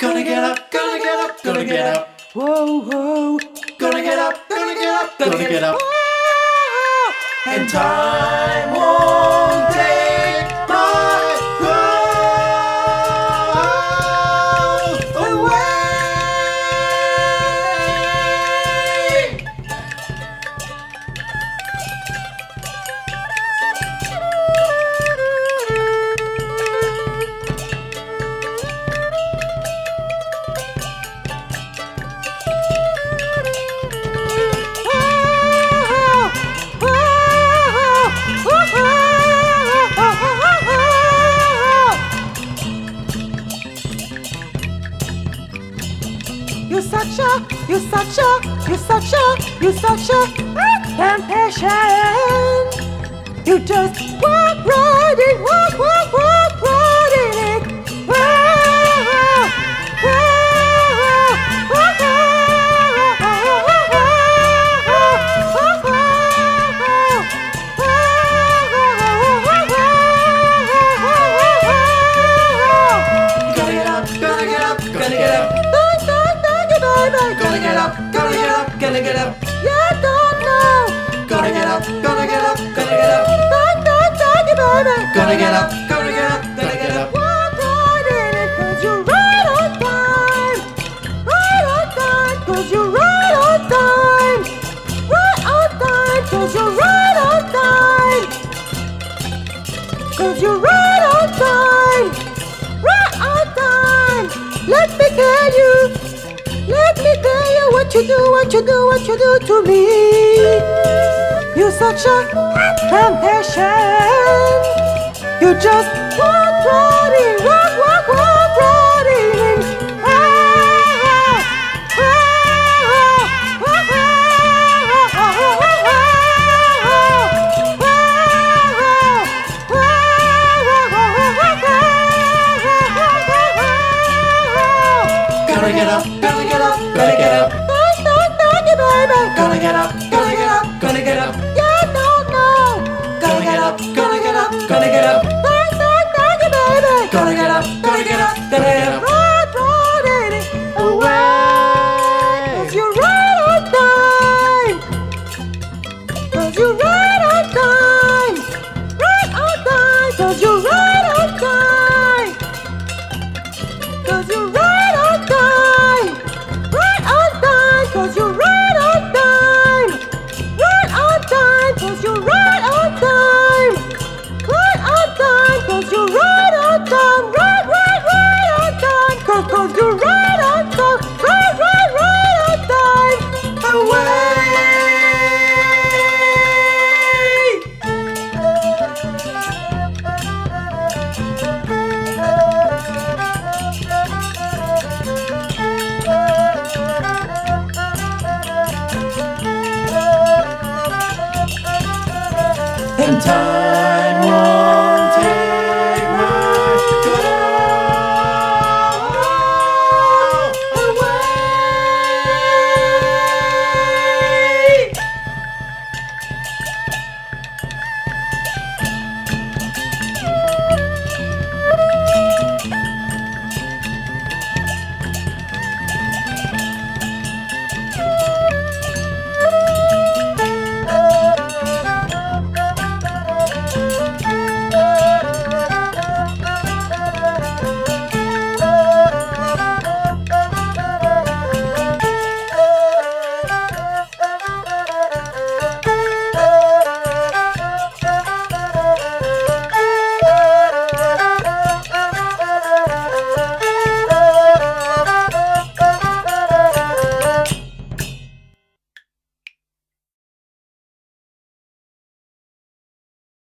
Gonna get up, gonna get up, gonna get up. Whoa, whoa. Gonna get up, gonna get up, gonna get up. And time won't take my breath away. You're such a impatient. You just walk right in, walk right in it. Gonna get up, gonna get up, gonna get up. Gonna get up, gonna get up, gonna get up. You don't know. Gonna get up, gonna get up, gonna get up. Gonna get up, gonna get up, gonna get up. Walk right in it, 'cause you're right on time. Right on time, 'cause you're right on time. Right on time, 'cause you're right on time. 'Cause you're right on time. Right on time. Let me tell you what you do to me. You're such a impatient. You just walk right in, walk right in. Gonna get up, gonna get up, gonna get up. Gonna get up, gonna get up, gonna get up. You don't know. Gonna get up, gonna get up, gonna get up. Gonna get up, gonna get up, gonna get up. Right in it away. 'Cause you're right on time. 'Cause you're right on time. Right on time. 'Cause you're right on time. 'Cause you're right on time. Right on time. 'Cause you're right on time. Right on time. 'Cause you're right on time. Right on time. 'Cause you're right on time. Right on time. 'Cause you're right on time. Right on time. Away! And time